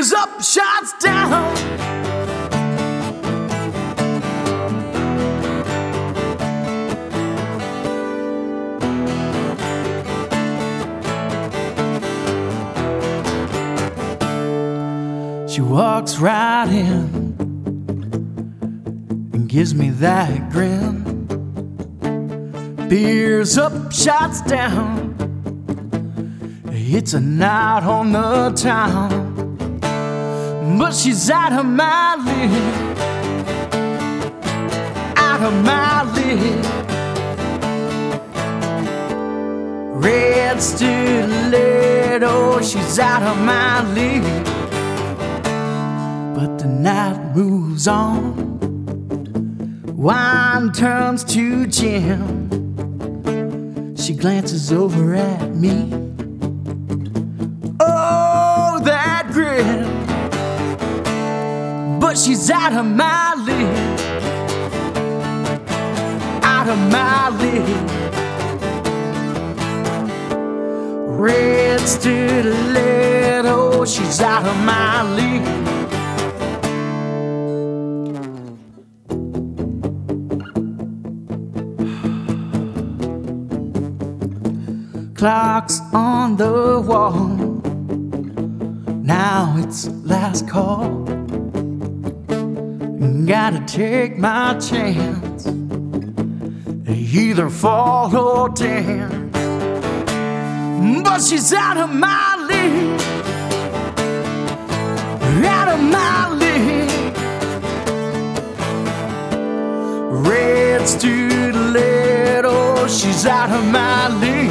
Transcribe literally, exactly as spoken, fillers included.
Beers up, shots down. She walks right in and gives me that grin. Beers up, shots down. It's a night on the town, but she's out of my league, out of my league. Red stiletto, she's out of my league. But the night moves on, wine turns to gin. She glances over at me, oh, that grin. But she's out of my league, out of my league. Red stiletto, she's out of my league. Clock's on the wall, now it's last call. Gotta take my chance, either fall or dance. But she's out of my league, out of my league. Red stiletto, she's out of my league.